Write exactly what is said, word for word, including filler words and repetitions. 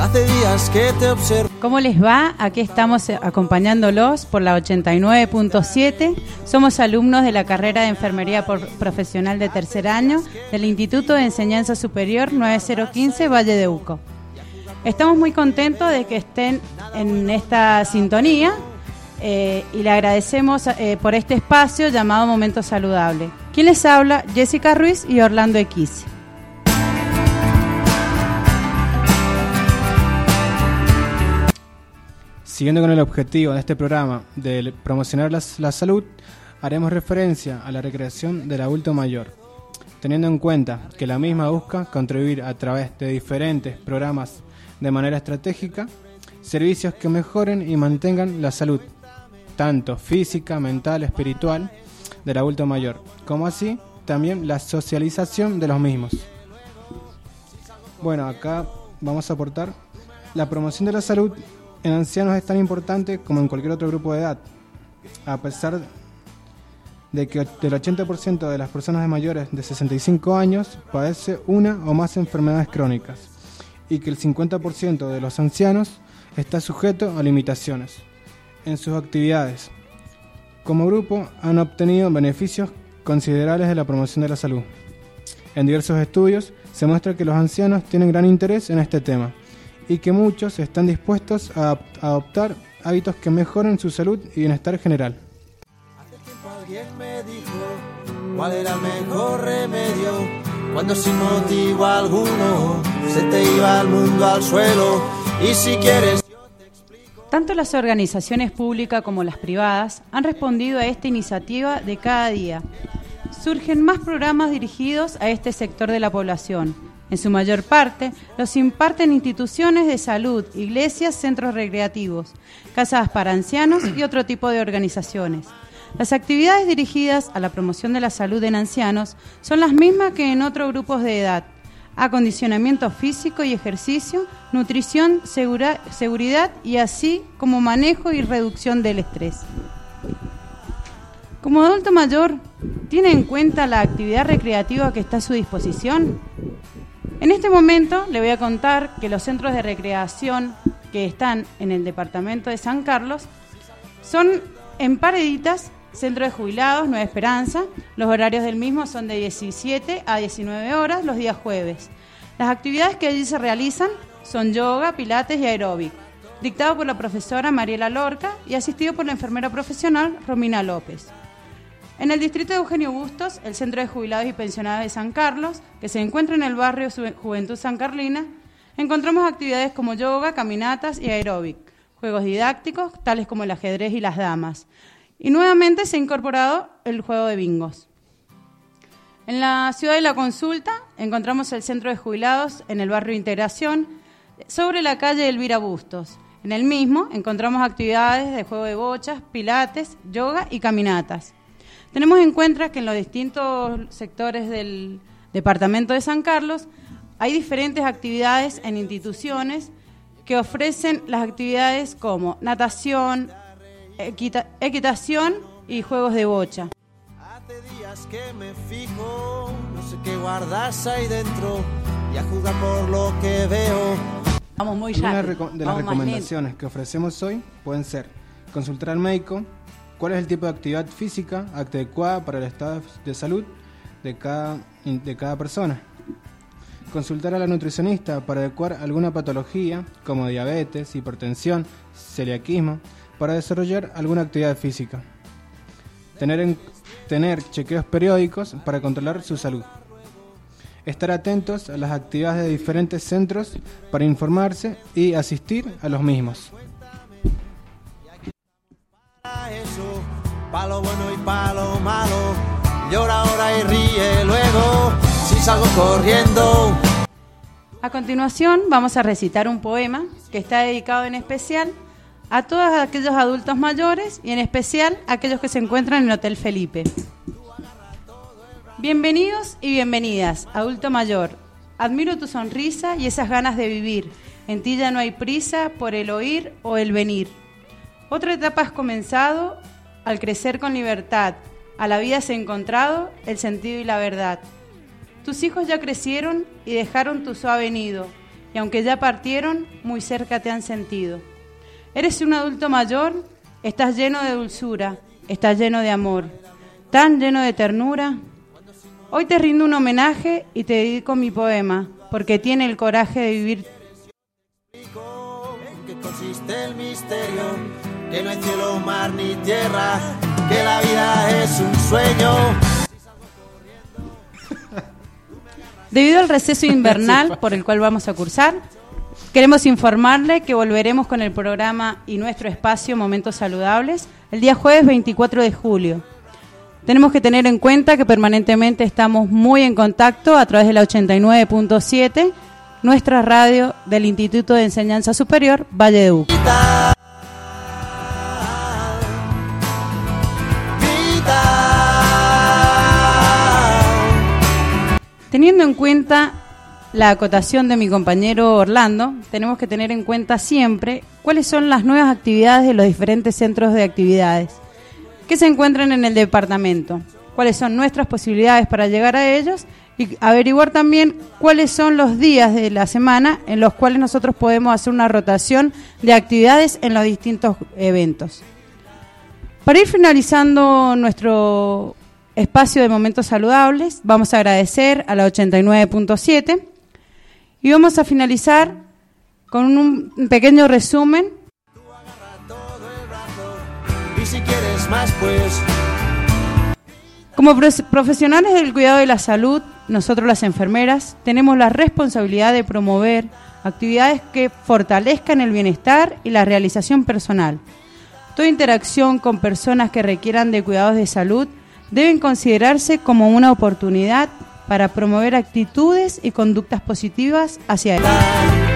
Hace días que te observo. ¿Cómo les va? Aquí estamos acompañándolos por la ochenta y nueve punto siete. Somos alumnos de la carrera de Enfermería por Profesional de tercer año del Instituto de Enseñanza Superior nueve cero uno cinco Valle de Uco. Estamos muy contentos de que estén en esta sintonía eh, y le agradecemos eh, por este espacio llamado Momento Saludable. ¿Quién les habla? Jessica Ruiz y Orlando Equis. Siguiendo con el objetivo de este programa de promocionar la, la salud, haremos referencia a la recreación del adulto mayor, teniendo en cuenta que la misma busca contribuir a través de diferentes programas de manera estratégica, servicios que mejoren y mantengan la salud, tanto física, mental, espiritual, del adulto mayor, como así también la socialización de los mismos. Bueno, acá vamos a aportar la promoción de la salud en ancianos es tan importante como en cualquier otro grupo de edad, a pesar de que del ochenta por ciento de las personas mayores de sesenta y cinco años padece una o más enfermedades crónicas y que el cincuenta por ciento de los ancianos está sujeto a limitaciones en sus actividades. Como grupo han obtenido beneficios considerables de la promoción de la salud. En diversos estudios se muestra que los ancianos tienen gran interés en este tema y que muchos están dispuestos a adoptar hábitos que mejoren su salud y bienestar general. Hace tiempo alguien me dijo cuál era el mejor remedio cuando sin motivo alguno se te iba el mundo al suelo. Y si quieres yo te explico. Tanto las organizaciones públicas como las privadas han respondido a esta iniciativa de cada día. Surgen más programas dirigidos a este sector de la población. En su mayor parte, los imparten instituciones de salud, iglesias, centros recreativos, casas para ancianos y otro tipo de organizaciones. Las actividades dirigidas a la promoción de la salud en ancianos son las mismas que en otros grupos de edad: acondicionamiento físico y ejercicio, nutrición, segura, seguridad y así como manejo y reducción del estrés. Como adulto mayor, ¿tiene en cuenta la actividad recreativa que está a su disposición? En este momento le voy a contar que los centros de recreación que están en el departamento de San Carlos son en Pareditas, Centro de Jubilados, Nueva Esperanza. Los horarios del mismo son de diecisiete a diecinueve horas los días jueves. Las actividades que allí se realizan son yoga, pilates y aeróbic, dictado por la profesora Mariela Lorca y asistido por la enfermera profesional Romina López. En el distrito de Eugenio Bustos, el Centro de Jubilados y Pensionados de San Carlos, que se encuentra en el barrio Juventud San Carlina, encontramos actividades como yoga, caminatas y aeróbic, juegos didácticos, tales como el ajedrez y las damas. Y nuevamente se ha incorporado el juego de bingos. En la ciudad de La Consulta encontramos el Centro de Jubilados en el barrio Integración, sobre la calle Elvira Bustos. En el mismo encontramos actividades de juego de bochas, pilates, yoga y caminatas. Tenemos en cuenta que en los distintos sectores del departamento de San Carlos hay diferentes actividades en instituciones que ofrecen las actividades como natación, equita- equitación y juegos de bocha. Hace días que me fijo, no sé qué guardas ahí dentro y a juzgar por lo que veo. Vamos muy Una rápido. reco- de las Vamos más recomendaciones que ofrecemos hoy pueden ser consultar al médico cuál es el tipo de actividad física adecuada para el estado de salud de cada, de cada persona. Consultar a la nutricionista para adecuar alguna patología como diabetes, hipertensión, celiaquismo, para desarrollar alguna actividad física. Tener, en, tener chequeos periódicos para controlar su salud. Estar atentos a las actividades de diferentes centros para informarse y asistir a los mismos. Eso, palo bueno y palo malo, llora ahora y ríe luego, si salgo corriendo. A continuación vamos a recitar un poema que está dedicado en especial a todos aquellos adultos mayores y en especial a aquellos que se encuentran en el Hotel Felipe. Bienvenidos y bienvenidas, adulto mayor. Admiro tu sonrisa y esas ganas de vivir. En ti ya no hay prisa por el oír o el venir. Otra etapa has comenzado al crecer con libertad. A la vida has encontrado el sentido y la verdad. Tus hijos ya crecieron y dejaron tu suave nido. y aunque ya partieron, muy cerca te han sentido. Eres un adulto mayor, estás lleno de dulzura, estás lleno de amor, tan lleno de ternura. Hoy te rindo un homenaje y te dedico mi poema, porque tiene el coraje de vivir. ¿En qué consiste el misterio? Que no hay cielo, mar ni tierra, que la vida es un sueño. Debido al receso invernal por el cual vamos a cursar, queremos informarle que volveremos con el programa y nuestro espacio Momentos Saludables el día jueves veinticuatro de julio. Tenemos que tener en cuenta que permanentemente estamos muy en contacto a través de la ochenta y nueve punto siete, nuestra radio del Instituto de Enseñanza Superior Valle de Uco. Teniendo en cuenta la acotación de mi compañero Orlando, tenemos que tener en cuenta siempre cuáles son las nuevas actividades de los diferentes centros de actividades que se encuentran en el departamento, cuáles son nuestras posibilidades para llegar a ellos y averiguar también cuáles son los días de la semana en los cuales nosotros podemos hacer una rotación de actividades en los distintos eventos. Para ir finalizando nuestro espacio de Momentos Saludables, vamos a agradecer a la ochenta y nueve punto siete y vamos a finalizar con un pequeño resumen. Y si quieres más, pues. Como profesionales del cuidado de la salud, nosotros las enfermeras tenemos la responsabilidad de promover actividades que fortalezcan el bienestar y la realización personal. Toda interacción con personas que requieran de cuidados de salud deben considerarse como una oportunidad para promover actitudes y conductas positivas hacia ellos.